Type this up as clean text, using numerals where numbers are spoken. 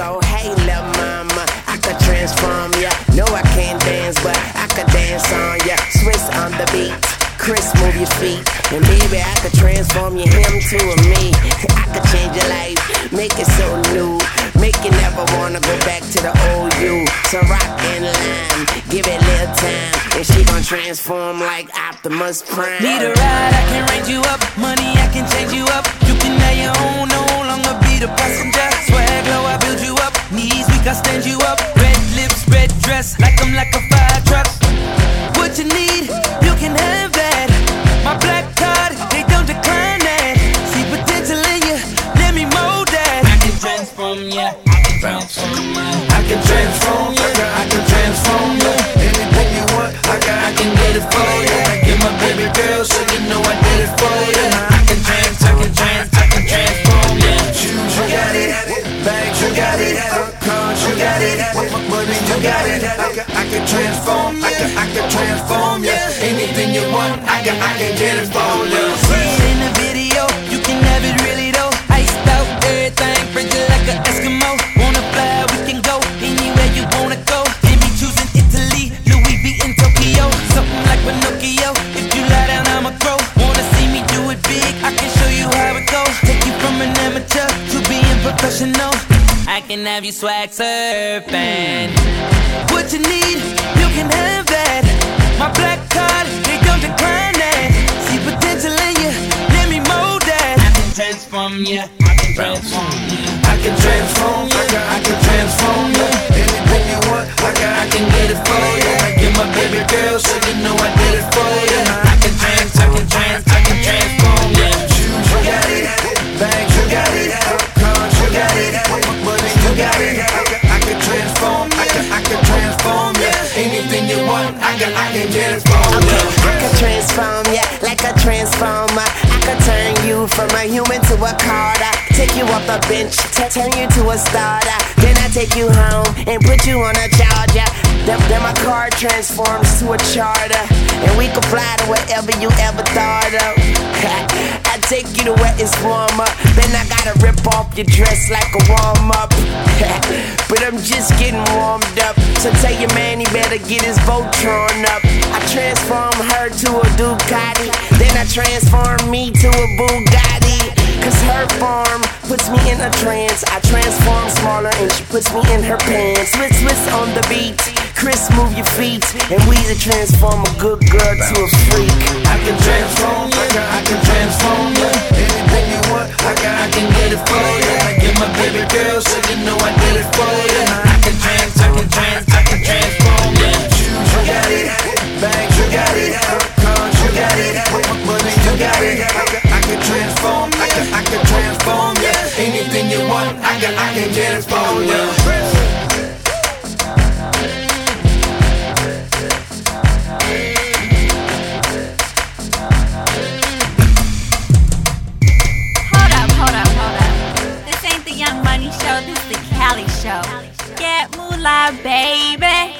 go, hey lil' mama, I could transform ya. No, I can't dance, but I could dance on ya. Swiss on the beat, Chris, move your feet. And baby, I could transform you, him to a me. I could change your life, make it so new. Make you never wanna go back to the old you. So rock and lime, give it a little time, and she gon' transform like Optimus Prime. Need a ride, I can range you up. Money, I can change you up. You can have your own, no longer be the passenger. Swag low, I build you up. Knees weak, I stand you up. Red lips, red dress, like I'm like a fire truck. What you need, you can have that. My black card, they don't decline that. See potential in you, let me mold that. I can transform ya, I can transform ya. I can transform ya, I can transform ya. Anything you want, I can get it for ya. You're my baby girl, so you know I did it for ya. I can transform ya. Shoes, you got it. Bags, you got it. Cars, you got it. Money, you got it. I can transform ya. I can transform ya. Anything you want, I can get it for ya. See it in the video, you can have it really though. Iced out, everything, frigid like an Eskimo. Wanna fly, we can go anywhere you wanna go. Then be choosing Italy, Louis V in Tokyo. Something like Pinocchio, if you lie down, I'ma grow. Wanna see me do it big, I can show you how it goes. Take you from an amateur to being professional. I can have you swag surfing. What you need, you can have that. My black card, they don't decline that. See potential in you, let me mold that. I can transform ya, I can transform ya. I can transform ya, I can transform ya. Anything you want, I can get it for ya. You're my baby girl, so you know I did it for ya. I can transform ya. Shoes, you got it. Bags, you got it. Cars, you got it. Money, you got it. I can transform ya. Anything you want, I can get it for ya. I can transform ya like a transformer. I could turn you from a human to a Carter. Take you off the bench, turn you to a starter. Then I take you home and put you on a charger. Then my car transforms to a charter, and we can fly to wherever you ever thought of. I take you to where it's warmer. Then I gotta rip off your dress like a warm-up. But I'm just getting warmed up. So tell your man he better get his Voltron up. I transform her to a Ducati. Then I transform me to a Bugatti. Cause her form puts me in a trance. I transform smaller and she puts me in her pants. Swiss on the beat, Chris move your feet, and we to transform a good girl to a freak. I can transform ya, I can transform ya. Anything you want, I can get it for ya. You're my baby girl, so you know I did it for ya. I can transform ya. Shoes, you got it. Bags, you got it. Cars, you got it. Money, you got it. I can transform ya. Anything you want, I can get it for ya. This ain't the Young Money Show, this is the Cali Show. Get moolah, baby.